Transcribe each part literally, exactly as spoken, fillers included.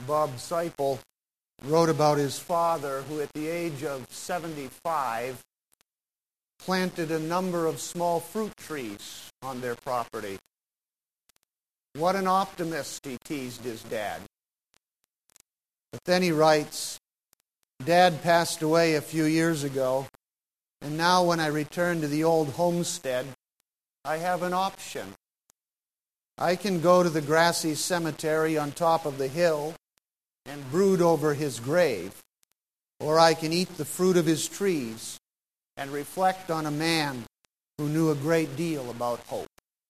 Bob Seipel wrote about his father, who at the age of seventy-five planted a number of small fruit trees on their property. What an optimist, he teased his dad. But then he writes, Dad passed away a few years ago, and now when I return to the old homestead, I have an option. I can go to the grassy cemetery on top of the hill and brood over his grave, or I can eat the fruit of his trees and reflect on a man who knew a great deal about hope.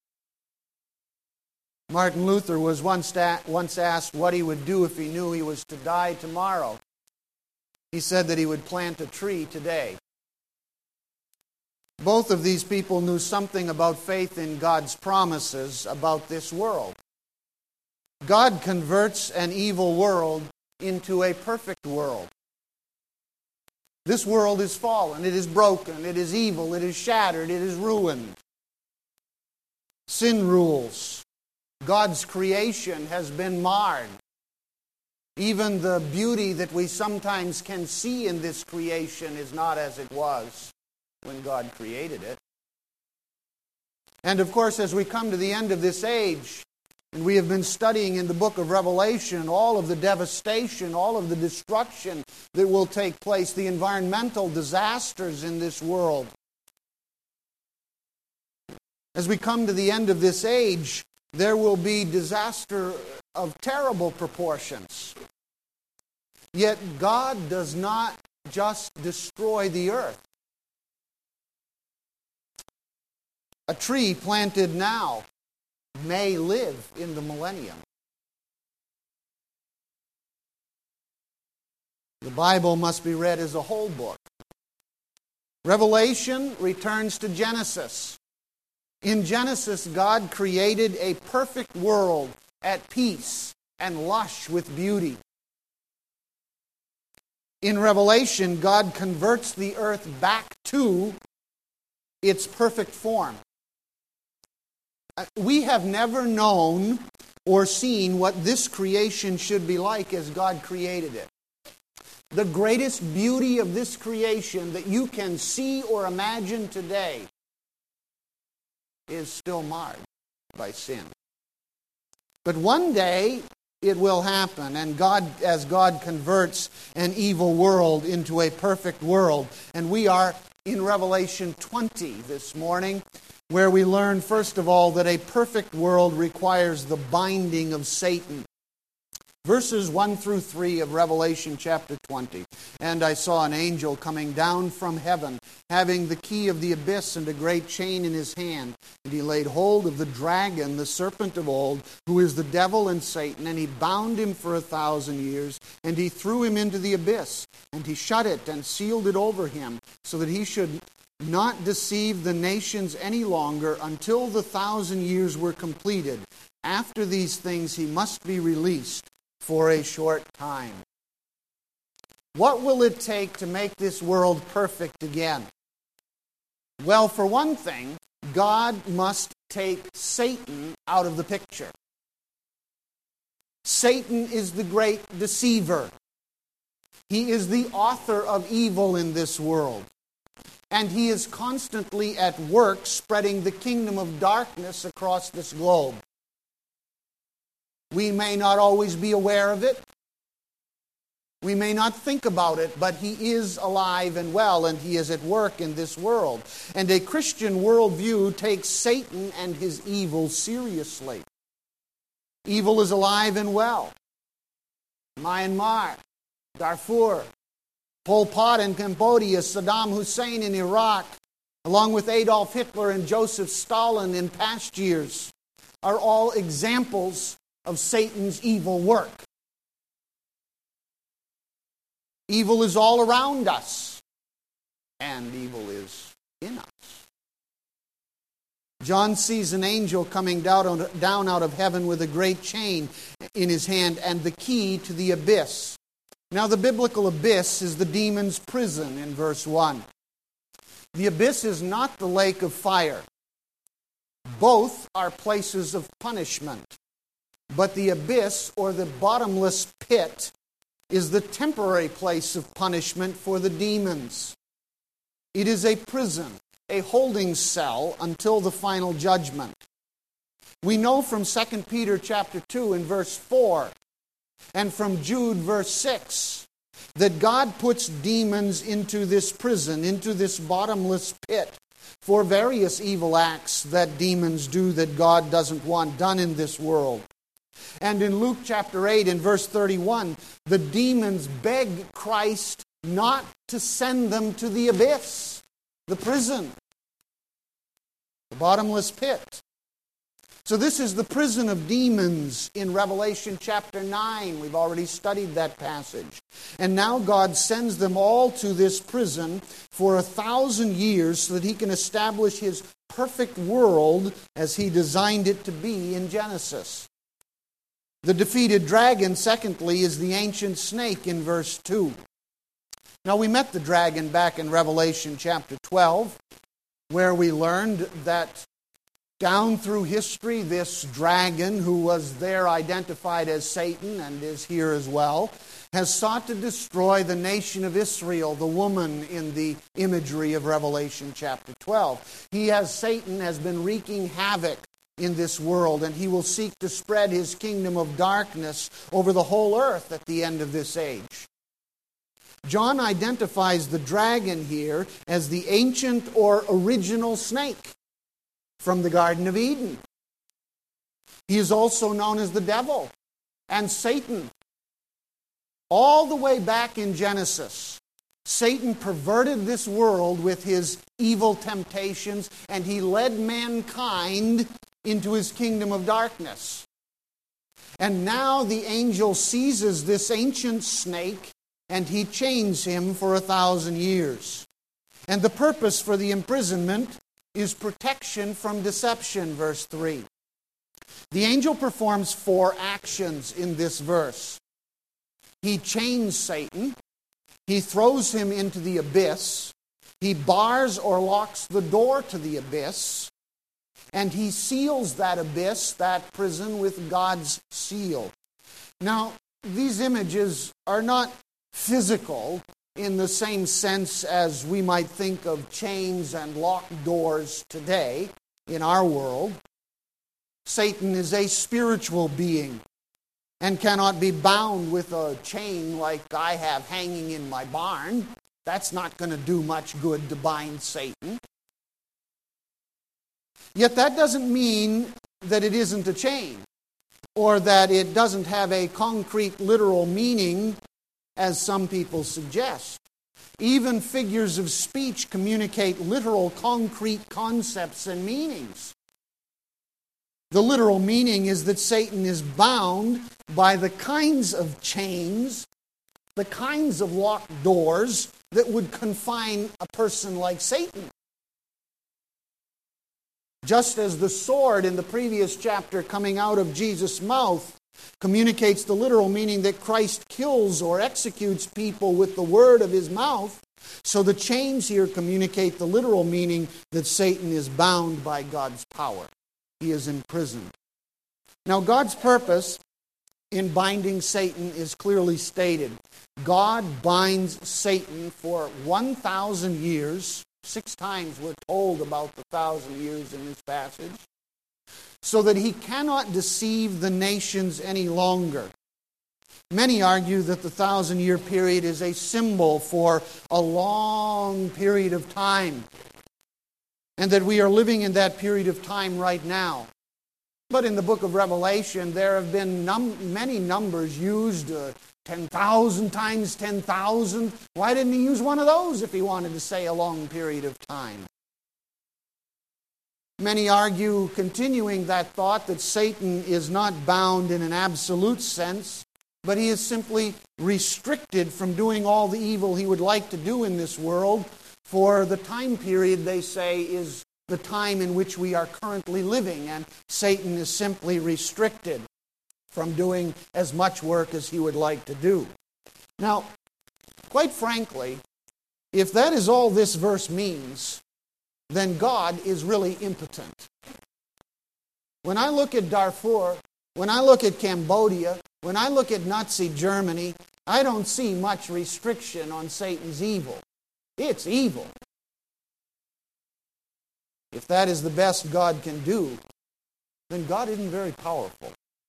Martin Luther was once once asked what he would do if he knew he was to die tomorrow. He said that he would plant a tree today. Both of these people knew something about faith in God's promises about this world. God converts an evil world into a perfect world. This world is fallen, it is broken, it is evil, it is shattered, it is ruined. Sin rules. God's creation has been marred. Even the beauty that we sometimes can see in this creation is not as it was when God created it. And of course, as we come to the end of this age, and we have been studying in the book of Revelation all of the devastation, all of the destruction that will take place, the environmental disasters in this world. As we come to the end of this age, there will be disaster of terrible proportions. Yet God does not just destroy the earth. A tree planted now may live in the millennium. The Bible must be read as a whole book. Revelation returns to Genesis. In Genesis, God created a perfect world at peace and lush with beauty. In Revelation, God converts the earth back to its perfect form. We have never known or seen what this creation should be like as God created it. The greatest beauty of this creation that you can see or imagine today is still marred by sin. But one day it will happen, and God, as God converts an evil world into a perfect world, and we are in Revelation twenty this morning, where we learn, first of all, that a perfect world requires the binding of Satan. Verses one through three of Revelation chapter twenty. And I saw an angel coming down from heaven, having the key of the abyss and a great chain in his hand. And he laid hold of the dragon, the serpent of old, who is the devil and Satan, and he bound him for a thousand years, and he threw him into the abyss. And he shut it and sealed it over him, so that he should not deceive the nations any longer until the thousand years were completed. After these things he must be released for a short time. What will it take to make this world perfect again? Well, for one thing, God must take Satan out of the picture. Satan is the great deceiver. He is the author of evil in this world. And he is constantly at work spreading the kingdom of darkness across this globe. We may not always be aware of it. We may not think about it, but he is alive and well, and he is at work in this world. And a Christian worldview takes Satan and his evil seriously. Evil is alive and well. Myanmar, Darfur, Pol Pot in Cambodia, Saddam Hussein in Iraq, along with Adolf Hitler and Joseph Stalin in past years, are all examples of Satan's evil work. Evil is all around us, and evil is in us. John sees an angel coming down, down out of heaven with a great chain in his hand and the key to the abyss. Now, the biblical abyss is the demon's prison in verse one. The abyss is not the lake of fire. Both are places of punishment. But the abyss, or the bottomless pit, is the temporary place of punishment for the demons. It is a prison, a holding cell until the final judgment. We know from Second Peter chapter two and verse four, and from Jude verse six, that God puts demons into this prison, into this bottomless pit, for various evil acts that demons do that God doesn't want done in this world. And in Luke chapter eight and verse thirty-one, the demons beg Christ not to send them to the abyss, the prison, the bottomless pit. So this is the prison of demons in Revelation chapter nine. We've already studied that passage. And now God sends them all to this prison for a thousand years so that He can establish His perfect world as He designed it to be in Genesis. The defeated dragon, secondly, is the ancient snake in verse two. Now we met the dragon back in Revelation chapter twelve, where we learned that down through history, this dragon, who was there identified as Satan and is here as well, has sought to destroy the nation of Israel, the woman in the imagery of Revelation chapter twelve. He has, Satan has been wreaking havoc in this world, and he will seek to spread his kingdom of darkness over the whole earth at the end of this age. John identifies the dragon here as the ancient or original snake from the Garden of Eden. He is also known as the devil and Satan. All the way back in Genesis, Satan perverted this world with his evil temptations, and he led mankind into his kingdom of darkness. And now the angel seizes this ancient snake, and he chains him for a thousand years. And the purpose for the imprisonment is protection from deception, verse three. The angel performs four actions in this verse. He chains Satan, he throws him into the abyss, he bars or locks the door to the abyss, and he seals that abyss, that prison, with God's seal. Now, these images are not physical in the same sense as we might think of chains and locked doors today in our world. Satan is a spiritual being and cannot be bound with a chain like I have hanging in my barn. That's not going to do much good to bind Satan. Yet that doesn't mean that it isn't a chain, or that it doesn't have a concrete, literal meaning, as some people suggest. Even figures of speech communicate literal, concrete concepts and meanings. The literal meaning is that Satan is bound by the kinds of chains, the kinds of locked doors that would confine a person like Satan. Just as the sword in the previous chapter coming out of Jesus' mouth communicates the literal meaning that Christ kills or executes people with the word of his mouth, so the chains here communicate the literal meaning that Satan is bound by God's power. He is imprisoned. Now, God's purpose in binding Satan is clearly stated. God binds Satan for one thousand years. Six times we're told about the thousand years in this passage, so that he cannot deceive the nations any longer. Many argue that the thousand-year period is a symbol for a long period of time, and that we are living in that period of time right now. But in the book of Revelation, there have been num- many numbers used, uh, ten thousand times ten thousand. Why didn't he use one of those if he wanted to say a long period of time? Many argue, continuing that thought, that Satan is not bound in an absolute sense, but he is simply restricted from doing all the evil he would like to do in this world for the time period, they say, is the time in which we are currently living, and Satan is simply restricted from doing as much work as he would like to do. Now, quite frankly, if that is all this verse means, then God is really impotent. When I look at Darfur, When I look at Cambodia, when I look at Nazi Germany, I don't see much restriction on Satan's evil. It's evil. If that is the best God can do, then God isn't very powerful.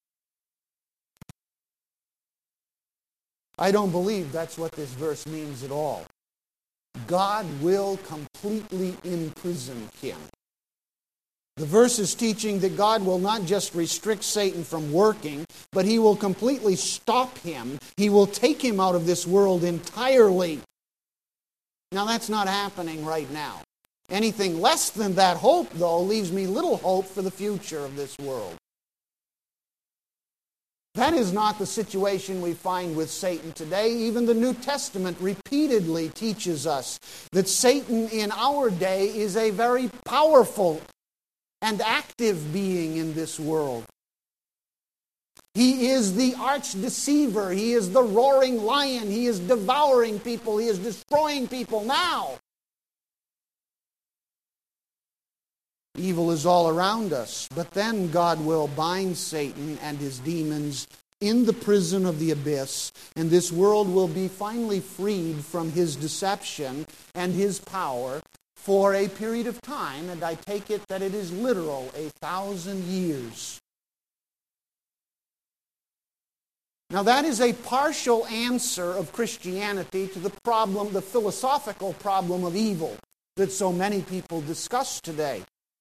I don't believe that's what this verse means at all. God will completely imprison him. The verse is teaching that God will not just restrict Satan from working, but he will completely stop him. He will take him out of this world entirely. Now, that's not happening right now. Anything less than that hope, though, leaves me little hope for the future of this world. That is not the situation we find with Satan today. Even the New Testament repeatedly teaches us that Satan in our day is a very powerful and active being in this world. He is the arch deceiver. He is the roaring lion. He is devouring people. He is destroying people now. Evil is all around us, but then God will bind Satan and his demons in the prison of the abyss, and this world will be finally freed from his deception and his power for a period of time, and I take it that it is literal, a thousand years. Now that is a partial answer of Christianity to the problem, the philosophical problem of evil that so many people discuss today.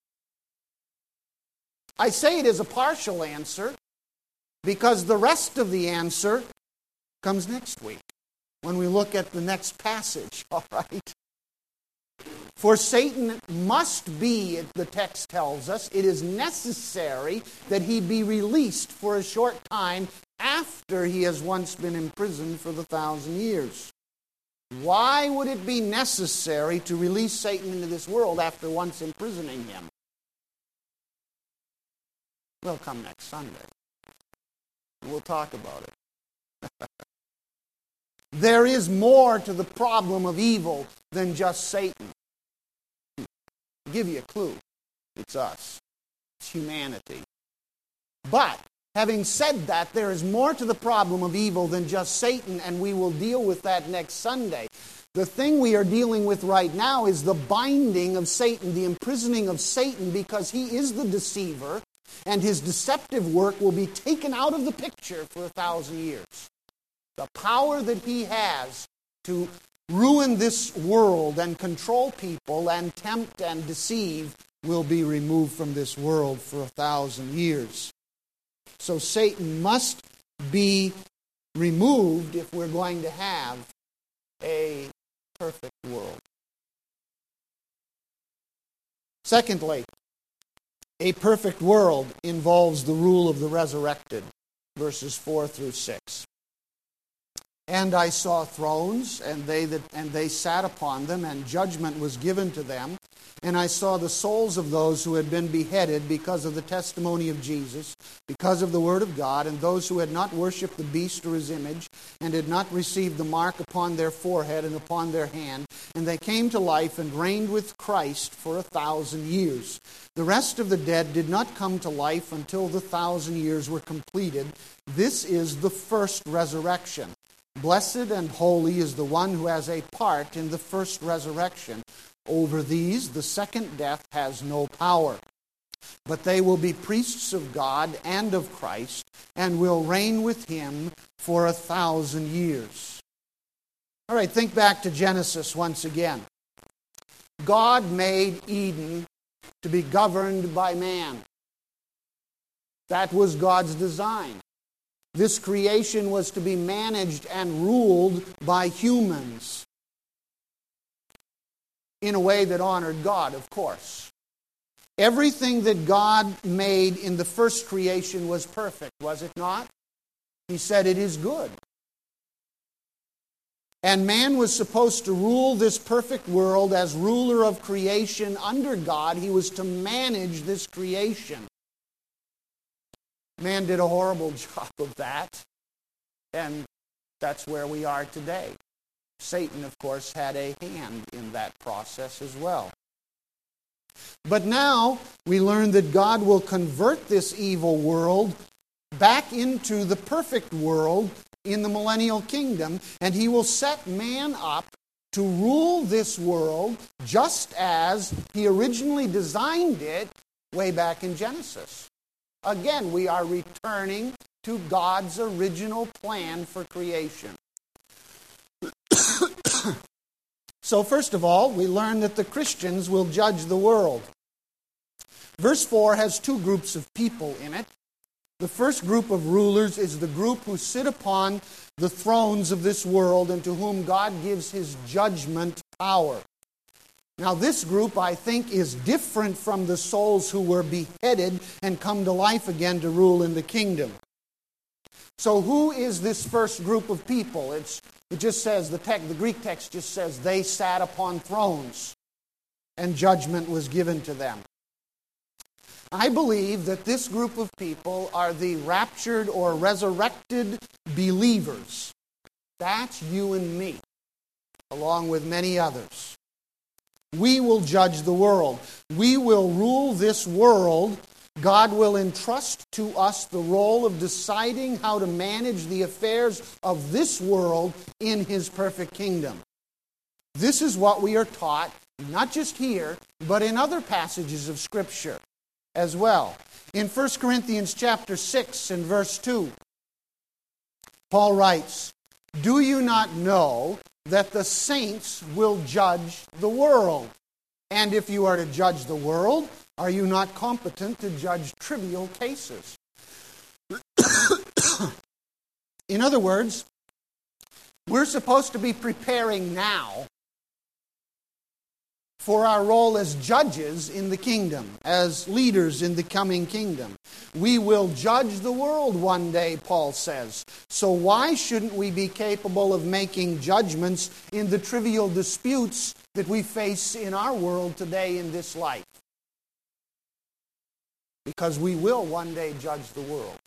I say it is a partial answer because the rest of the answer comes next week when we look at the next passage, all right? For Satan must be, the text tells us, it is necessary that he be released for a short time after he has once been imprisoned for the thousand years. Why would it be necessary to release Satan into this world after once imprisoning him? We'll come next Sunday. We'll talk about it. There is more to the problem of evil than just Satan. I'll give you a clue. It's us. It's humanity. But, having said that, there is more to the problem of evil than just Satan, and we will deal with that next Sunday. The thing we are dealing with right now is the binding of Satan, the imprisoning of Satan, because he is the deceiver, and his deceptive work will be taken out of the picture for a thousand years. The power that he has to ruin this world and control people and tempt and deceive will be removed from this world for a thousand years. So Satan must be removed if we're going to have a perfect world. Secondly, a perfect world involves the rule of the resurrected, verses four through six. And I saw thrones, and they that and they sat upon them, and judgment was given to them. And I saw the souls of those who had been beheaded because of the testimony of Jesus, because of the word of God, and those who had not worshipped the beast or his image, and had not received the mark upon their forehead and upon their hand. And they came to life and reigned with Christ for a thousand years. The rest of the dead did not come to life until the thousand years were completed. This is the first resurrection. Blessed and holy is the one who has a part in the first resurrection. Over these, the second death has no power. But they will be priests of God and of Christ, and will reign with him for a thousand years. All right, think back to Genesis once again. God made Eden to be governed by man. That was God's design. This creation was to be managed and ruled by humans in a way that honored God, of course. Everything that God made in the first creation was perfect, was it not? He said it is good. And man was supposed to rule this perfect world as ruler of creation under God. He was to manage this creation. Man did a horrible job of that, and that's where we are today. Satan, of course, had a hand in that process as well. But now we learn that God will convert this evil world back into the perfect world in the millennial kingdom, and he will set man up to rule this world just as he originally designed it way back in Genesis. Again, we are returning to God's original plan for creation. So first of all, we learn that the Christians will judge the world. Verse four has two groups of people in it. The first group of rulers is the group who sit upon the thrones of this world and to whom God gives his judgment power. Now this group, I think, is different from the souls who were beheaded and come to life again to rule in the kingdom. So who is this first group of people? It's, it just says, the, text, the Greek text just says, they sat upon thrones and judgment was given to them. I believe that this group of people are the raptured or resurrected believers. That's you and me, along with many others. We will judge the world. We will rule this world. God will entrust to us the role of deciding how to manage the affairs of this world in his perfect kingdom. This is what we are taught, not just here, but in other passages of Scripture as well. In First Corinthians chapter six and verse two, Paul writes, "Do you not know that the saints will judge the world? And if you are to judge the world, are you not competent to judge trivial cases?" In other words, we're supposed to be preparing now for our role as judges in the kingdom, as leaders in the coming kingdom. We will judge the world one day, Paul says. So why shouldn't we be capable of making judgments in the trivial disputes that we face in our world today in this life? Because we will one day judge the world.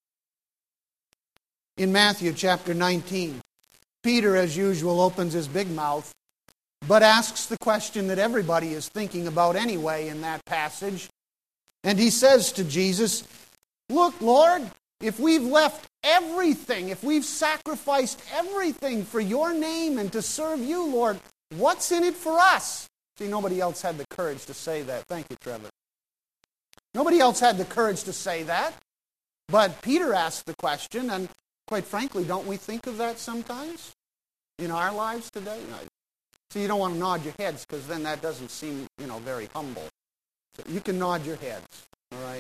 In Matthew chapter nineteen, Peter, as usual, opens his big mouth, but asks the question that everybody is thinking about anyway in that passage. And he says to Jesus, "Look, Lord, if we've left everything, if we've sacrificed everything for your name and to serve you, Lord, what's in it for us?" See, nobody else had the courage to say that. Thank you, Trevor. Nobody else had the courage to say that. But Peter asked the question, and quite frankly, don't we think of that sometimes in our lives today? So you don't want to nod your heads because then that doesn't seem, you know, very humble. So you can nod your heads, all right?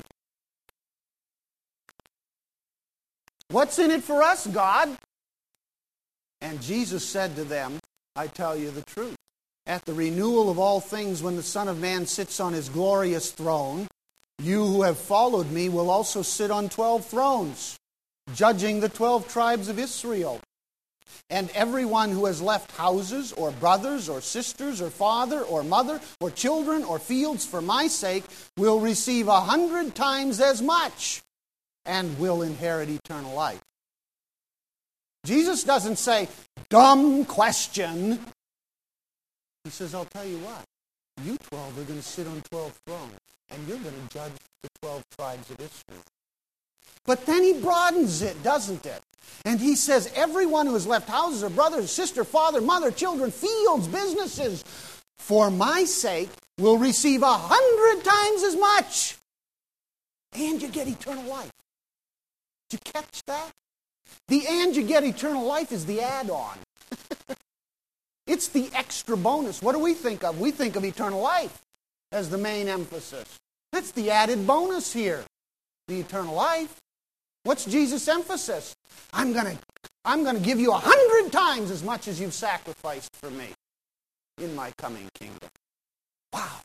What's in it for us, God? And Jesus said to them, "I tell you the truth. At the renewal of all things, when the Son of Man sits on his glorious throne, you who have followed me will also sit on twelve thrones, judging the twelve tribes of Israel. And everyone who has left houses or brothers or sisters or father or mother or children or fields for my sake will receive a hundred times as much and will inherit eternal life." Jesus doesn't say, "Dumb question." He says, "I'll tell you what. You twelve are going to sit on twelve thrones and you're going to judge the twelve tribes of Israel." But then he broadens it, doesn't it? And he says, everyone who has left houses or brothers, sister, father, mother, children, fields, businesses, for my sake, will receive a hundred times as much. And you get eternal life. Did you catch that? The "and you get eternal life" is the add-on. It's the extra bonus. What do we think of? We think of eternal life as the main emphasis. That's the added bonus here. The eternal life. What's Jesus' emphasis? I'm going to I'm going to give you a hundred times as much as you've sacrificed for me in my coming kingdom. Wow.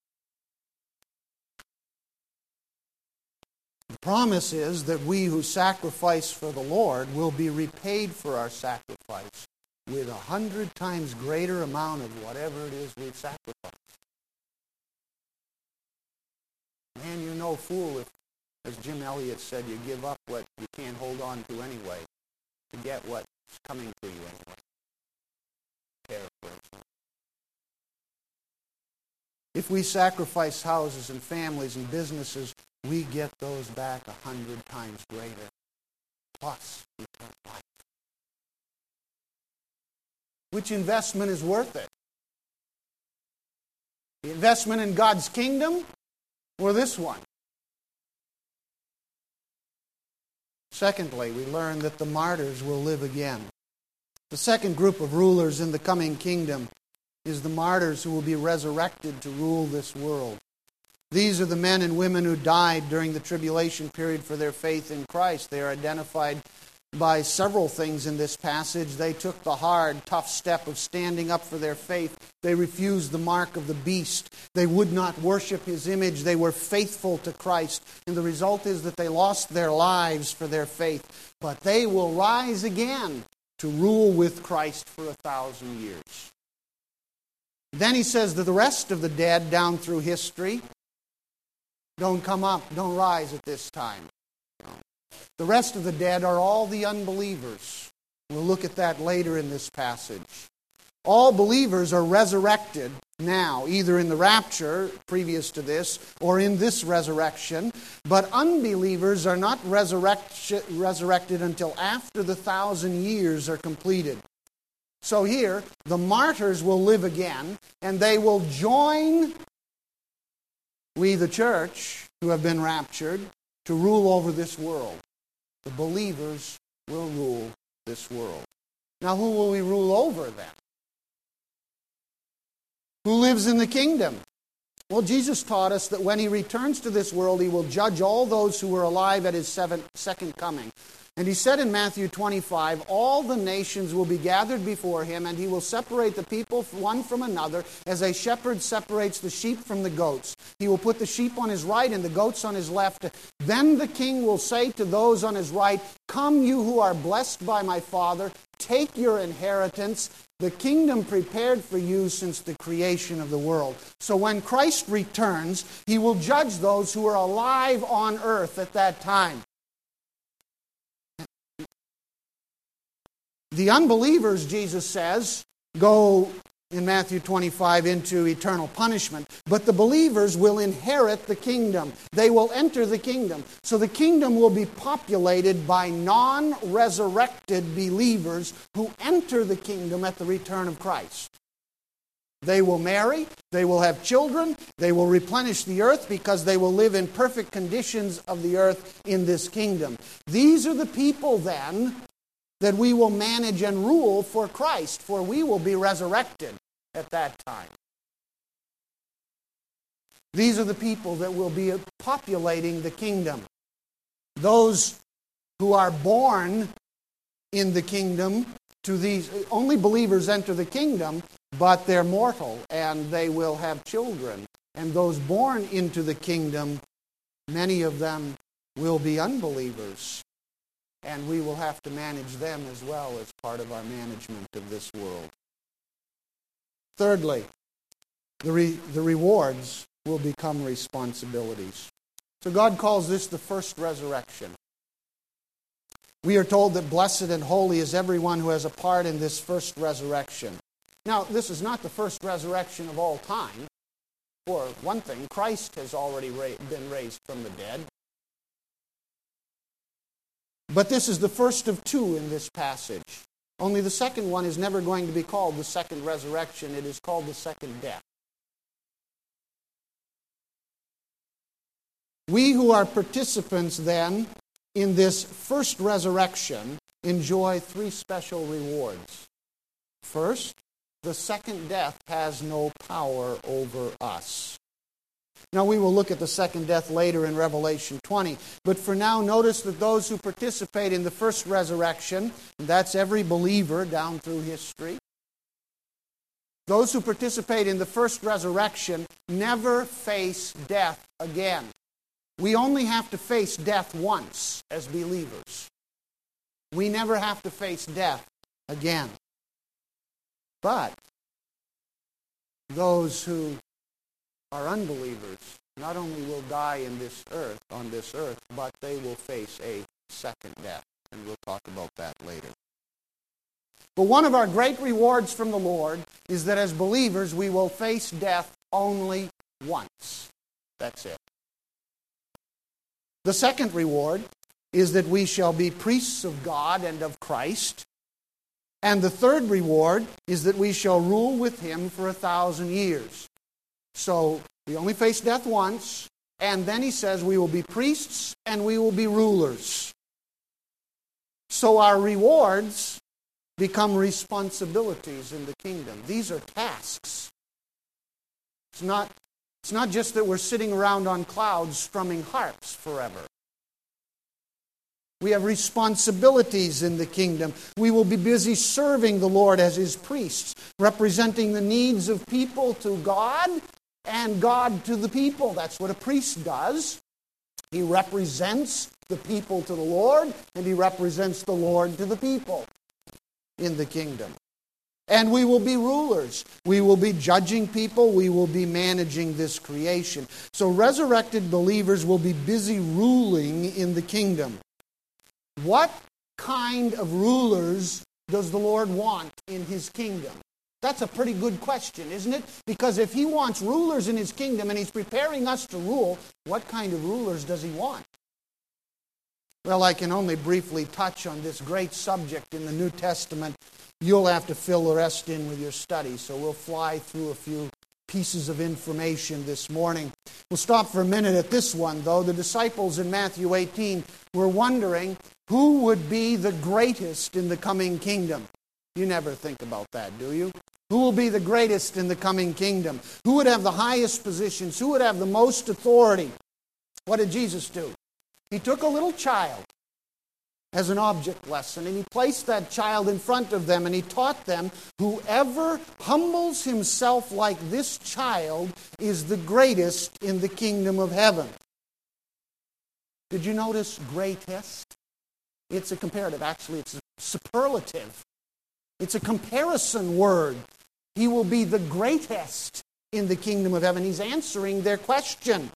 The promise is that we who sacrifice for the Lord will be repaid for our sacrifice with a hundred times greater amount of whatever it is we've sacrificed. Man, you're no fool if, as Jim Elliot said, you give up what you can't hold on to anyway to get what's coming to you anyway. Paraphrase. If we sacrifice houses and families and businesses, we get those back a hundred times greater. plus eternal life. Which investment is worth it? The investment in God's kingdom or this one? Secondly, we learn that the martyrs will live again. The second group of rulers in the coming kingdom is the martyrs who will be resurrected to rule this world. These are the men and women who died during the tribulation period for their faith in Christ. They are identified by several things in this passage. They took the hard, tough step of standing up for their faith. They refused the mark of the beast. They would not worship his image. They were faithful to Christ. And the result is that they lost their lives for their faith. But they will rise again to rule with Christ for a thousand years. Then he says that the rest of the dead down through history don't come up, don't rise at this time. The rest of the dead are all the unbelievers. We'll look at that later in this passage. All believers are resurrected now, either in the rapture, previous to this, or in this resurrection. But unbelievers are not resurrect, resurrected until after the thousand years are completed. So here, the martyrs will live again, and they will join we, the church, who have been raptured, to rule over this world. The believers will rule this world. Now, who will we rule over then? Who lives in the kingdom? Well, Jesus taught us that when he returns to this world, he will judge all those who were alive at his seventh, second coming. And he said in Matthew twenty-five, all the nations will be gathered before him, and he will separate the people one from another, as a shepherd separates the sheep from the goats. He will put the sheep on his right and the goats on his left. Then the king will say to those on his right, come, you who are blessed by my Father, take your inheritance, the kingdom prepared for you since the creation of the world. So when Christ returns, he will judge those who are alive on earth at that time. The unbelievers, Jesus says, go in Matthew twenty-five into eternal punishment. But the believers will inherit the kingdom. They will enter the kingdom. So the kingdom will be populated by non-resurrected believers who enter the kingdom at the return of Christ. They will marry, they will have children, they will replenish the earth because they will live in perfect conditions of the earth in this kingdom. These are the people then that we will manage and rule for Christ, for we will be resurrected at that time. These are the people that will be populating the kingdom. Those who are born in the kingdom, to these, only believers enter the kingdom, but they're mortal and they will have children. And those born into the kingdom, many of them will be unbelievers. And we will have to manage them as well as part of our management of this world. Thirdly, the, re- the rewards will become responsibilities. So God calls this the first resurrection. We are told that blessed and holy is everyone who has a part in this first resurrection. Now, this is not the first resurrection of all time. For one thing, Christ has already ra- been raised from the dead. But this is the first of two in this passage. Only the second one is never going to be called the second resurrection. It is called the second death. We who are participants then in this first resurrection enjoy three special rewards. First, the second death has no power over us. Now, we will look at the second death later in Revelation twenty. But for now, notice that those who participate in the first resurrection, and that's every believer down through history, those who participate in the first resurrection never face death again. We only have to face death once as believers. We never have to face death again. But those who are unbelievers not only will die in this earth, on this earth, but they will face a second death. And we'll talk about that later. But one of our great rewards from the Lord is that as believers we will face death only once. That's it. The second reward is that we shall be priests of God and of Christ. And the third reward is that we shall rule with Him for a thousand years. So we only face death once, and then he says we will be priests and we will be rulers. So our rewards become responsibilities in the kingdom. These are tasks. It's not, it's not just that we're sitting around on clouds strumming harps forever. We have responsibilities in the kingdom. We will be busy serving the Lord as His priests, representing the needs of people to God and God to the people. That's what a priest does. He represents the people to the Lord, and he represents the Lord to the people in the kingdom. And we will be rulers. We will be judging people. We will be managing this creation. So resurrected believers will be busy ruling in the kingdom. What kind of rulers does the Lord want in His kingdom? That's a pretty good question, isn't it? Because if He wants rulers in His kingdom and He's preparing us to rule, what kind of rulers does He want? Well, I can only briefly touch on this great subject in the New Testament. You'll have to fill the rest in with your study, so we'll fly through a few pieces of information this morning. We'll stop for a minute at this one, though. The disciples in Matthew eighteen were wondering who would be the greatest in the coming kingdom. You never think about that, do you? Who will be the greatest in the coming kingdom? Who would have the highest positions? Who would have the most authority? What did Jesus do? He took a little child as an object lesson, and He placed that child in front of them, and He taught them, whoever humbles himself like this child is the greatest in the kingdom of heaven. Did you notice greatest? It's a comparative. Actually, it's a superlative. It's a comparison word. He will be the greatest in the kingdom of heaven. He's answering their question.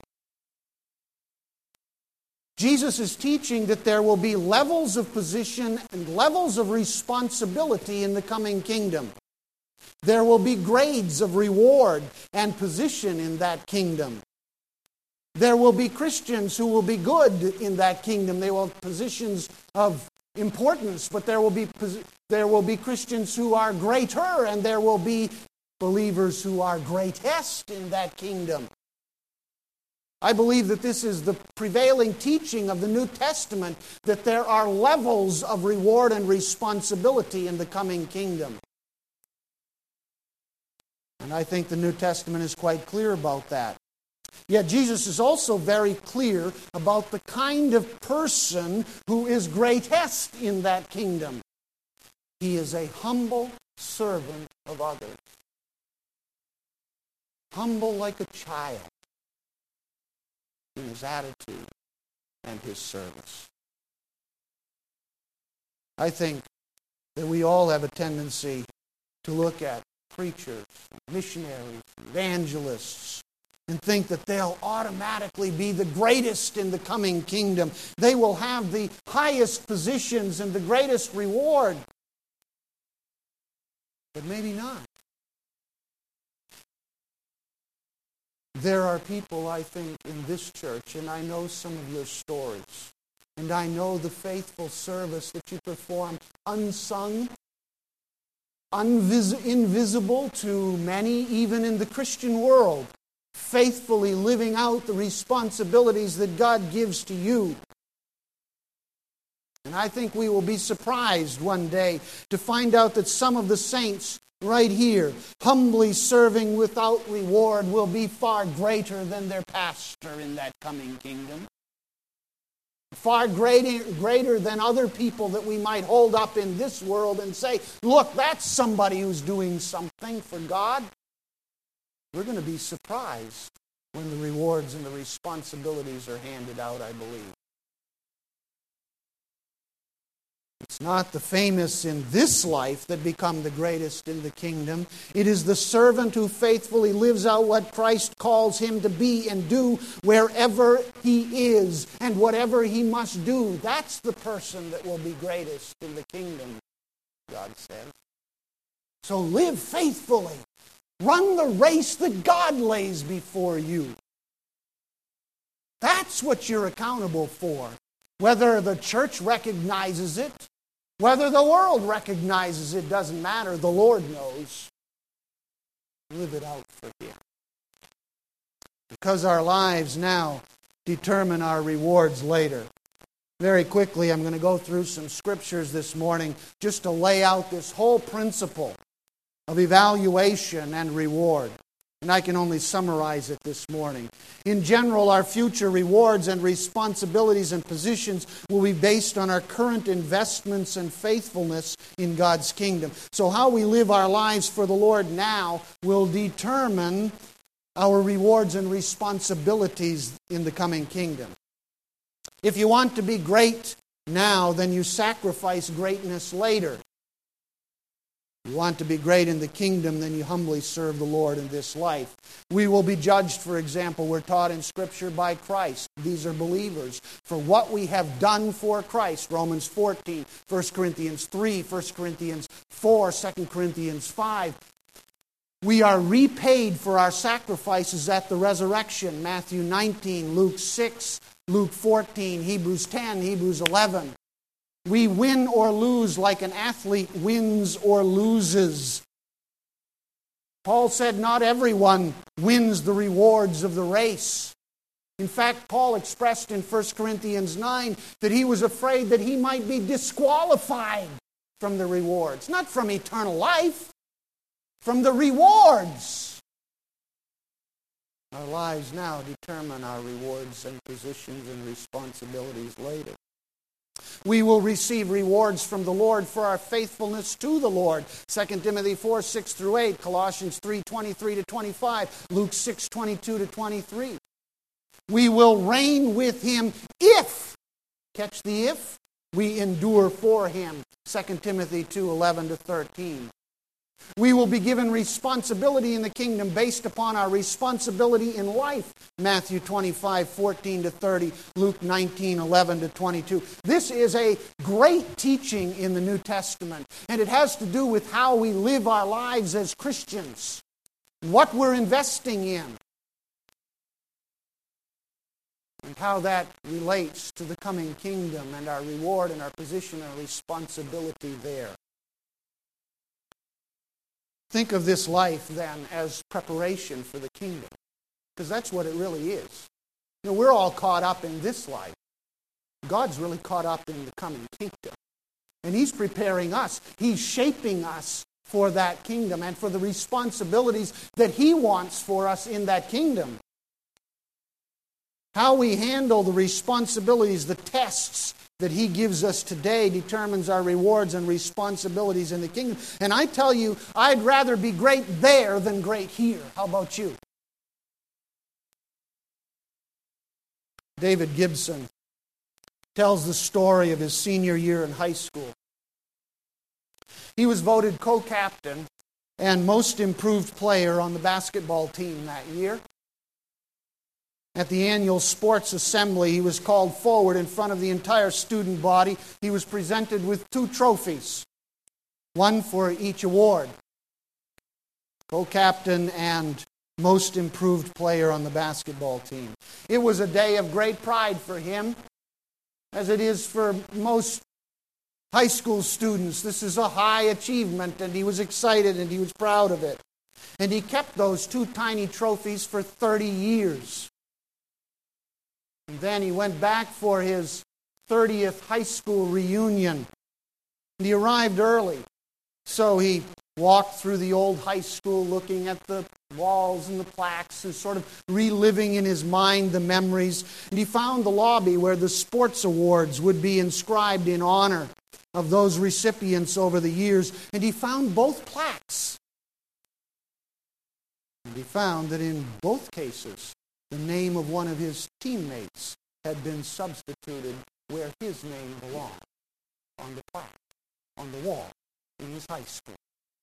Jesus is teaching that there will be levels of position and levels of responsibility in the coming kingdom. There will be grades of reward and position in that kingdom. There will be Christians who will be good in that kingdom. They will have positions of importance, but there will be there will be Christians who are greater, and there will be believers who are greatest in that kingdom. I believe that this is the prevailing teaching of the New Testament, that there are levels of reward and responsibility in the coming kingdom. And I think the New Testament is quite clear about that. Yet Jesus is also very clear about the kind of person who is greatest in that kingdom. He is a humble servant of others. Humble like a child in his attitude and his service. I think that we all have a tendency to look at preachers, missionaries, evangelists, and think that they'll automatically be the greatest in the coming kingdom. They will have the highest positions and the greatest reward. But maybe not. There are people, I think, in this church, and I know some of your stories, and I know the faithful service that you perform, unsung, unvis- invisible to many, even in the Christian world, faithfully living out the responsibilities that God gives to you. And I think we will be surprised one day to find out that some of the saints right here, humbly serving without reward, will be far greater than their pastor in that coming kingdom. Far greater, greater than other people that we might hold up in this world and say, look, that's somebody who's doing something for God. We're going to be surprised when the rewards and the responsibilities are handed out, I believe. It's not the famous in this life that become the greatest in the kingdom. It is the servant who faithfully lives out what Christ calls him to be and do wherever he is and whatever he must do. That's the person that will be greatest in the kingdom, God says. So live faithfully. Run the race that God lays before you. That's what you're accountable for. Whether the church recognizes it, whether the world recognizes it, doesn't matter. The Lord knows. Live it out for Him. Because our lives now determine our rewards later. Very quickly, I'm going to go through some scriptures this morning just to lay out this whole principle of evaluation and reward. And I can only summarize it this morning. In general, our future rewards and responsibilities and positions will be based on our current investments and faithfulness in God's kingdom. So how we live our lives for the Lord now will determine our rewards and responsibilities in the coming kingdom. If you want to be great now, then you sacrifice greatness later. If you want to be great in the kingdom, then you humbly serve the Lord in this life. We will be judged, for example, we're taught in Scripture by Christ. These are believers. For what we have done for Christ, Romans fourteen, First Corinthians three, First Corinthians four, Second Corinthians five. We are repaid for our sacrifices at the resurrection, Matthew nineteen, Luke six, Luke fourteen, Hebrews ten, Hebrews eleven. We win or lose like an athlete wins or loses. Paul said not everyone wins the rewards of the race. In fact, Paul expressed in First Corinthians nine that he was afraid that he might be disqualified from the rewards. Not from eternal life, from the rewards. Our lives now determine our rewards and positions and responsibilities later. We will receive rewards from the Lord for our faithfulness to the Lord. Second Timothy four, six through eight, Colossians three, twenty-three to twenty-five, Luke six, twenty-two to twenty-three. We will reign with Him if, catch the if, we endure for Him. Second Timothy two, eleven to thirteen. We will be given responsibility in the kingdom based upon our responsibility in life. Matthew twenty-five, fourteen to thirty, Luke nineteen, eleven to twenty-two. This is a great teaching in the New Testament, and it has to do with how we live our lives as Christians, what we're investing in, and how that relates to the coming kingdom and our reward and our position and responsibility there. Think of this life, then, as preparation for the kingdom. Because that's what it really is. You know, we're all caught up in this life. God's really caught up in the coming kingdom. And He's preparing us. He's shaping us for that kingdom and for the responsibilities that He wants for us in that kingdom. How we handle the responsibilities, the tests that He gives us today determines our rewards and responsibilities in the kingdom. And I tell you, I'd rather be great there than great here. How about you? David Gibson tells the story of his senior year in high school. He was voted co-captain and most improved player on the basketball team that year. At the annual sports assembly, he was called forward in front of the entire student body. He was presented with two trophies, one for each award, co-captain and most improved player on the basketball team. It was a day of great pride for him, as it is for most high school students. This is a high achievement, and he was excited and he was proud of it. And he kept those two tiny trophies for thirty years. And then he went back for his thirtieth high school reunion. And he arrived early. So he walked through the old high school looking at the walls and the plaques and sort of reliving in his mind the memories. And he found the lobby where the sports awards would be inscribed in honor of those recipients over the years. And he found both plaques. And he found that in both cases, the name of one of his teammates had been substituted where his name belonged, on the plaque, on the wall, in his high school.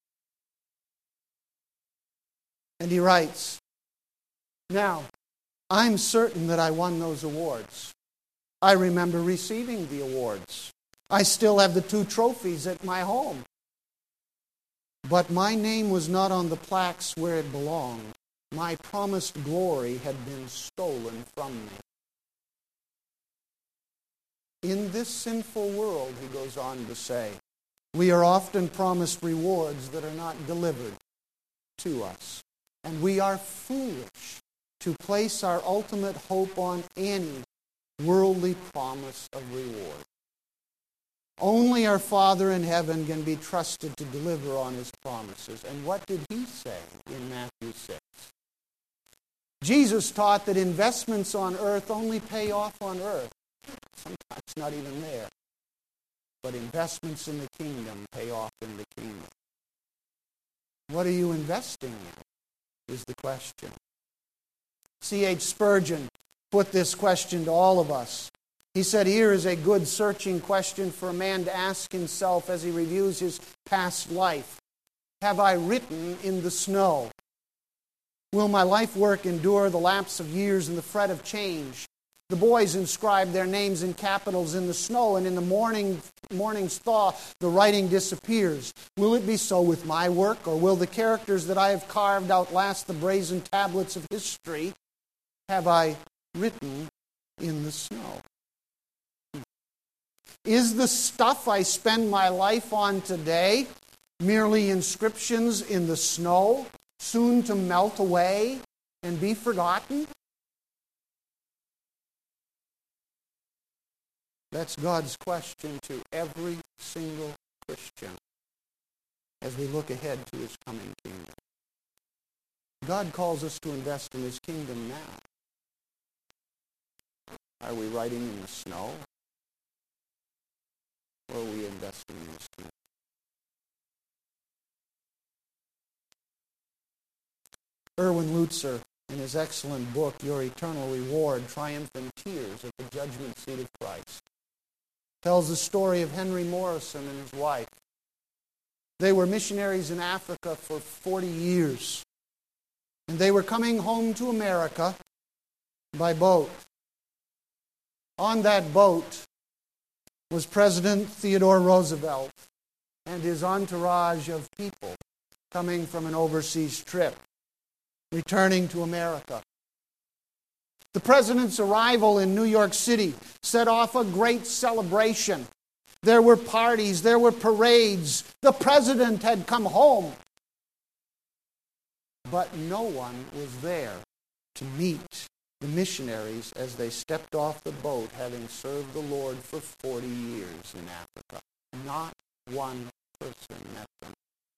And he writes, "Now, I'm certain that I won those awards. I remember receiving the awards. I still have the two trophies at my home. But my name was not on the plaques where it belonged. My promised glory had been stolen from me." In this sinful world, he goes on to say, we are often promised rewards that are not delivered to us. And we are foolish to place our ultimate hope on any worldly promise of reward. Only our Father in heaven can be trusted to deliver on his promises. And what did he say in Matthew six? Jesus taught that investments on earth only pay off on earth. Sometimes not even there. But investments in the kingdom pay off in the kingdom. What are you investing in, is the question. C H Spurgeon put this question to all of us. He said, here is a good searching question for a man to ask himself as he reviews his past life. Have I written in the snow? Will my life work endure the lapse of years and the fret of change? The boys inscribe their names in capitals in the snow, and in the morning morning's thaw, the writing disappears. Will it be so with my work, or will the characters that I have carved outlast the brazen tablets of history? Have I written in the snow? Is the stuff I spend my life on today merely inscriptions in the snow, soon to melt away and be forgotten? That's God's question to every single Christian as we look ahead to his coming kingdom. God calls us to invest in his kingdom now. Are we writing in the snow? Or are we investing in his kingdom? Erwin Lutzer, in his excellent book, Your Eternal Reward, Triumphant Tears at the Judgment Seat of Christ, tells the story of Henry Morrison and his wife. They were missionaries in Africa for forty years. And they were coming home to America by boat. On that boat was President Theodore Roosevelt and his entourage of people coming from an overseas trip, returning to America. The president's arrival in New York City set off a great celebration. There were parties, there were parades. The president had come home. But no one was there to meet the missionaries as they stepped off the boat, having served the Lord for forty years in Africa. Not one person met them.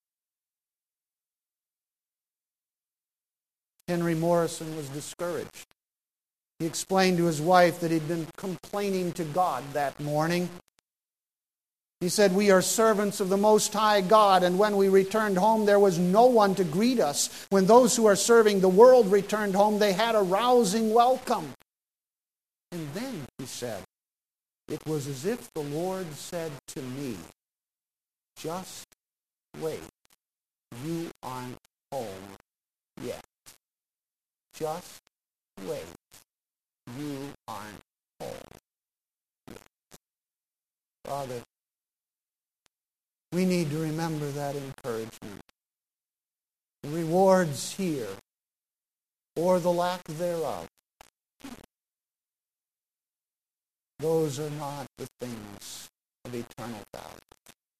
Henry Morrison was discouraged. He explained to his wife that he'd been complaining to God that morning. He said, we are servants of the Most High God, and when we returned home, there was no one to greet us. When those who are serving the world returned home, they had a rousing welcome. And then, he said, it was as if the Lord said to me, just wait, you aren't home yet. Just wait. You aren't home. Father, we need to remember that encouragement. The rewards here, or the lack thereof, those are not the things of eternal value.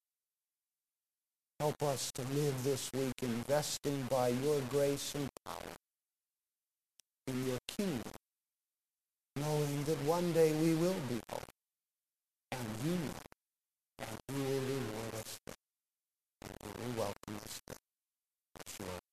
Help us to live this week investing by your grace and power in your kingdom, knowing that one day we will be home, and you know, and you will reward us there, and you will welcome us there.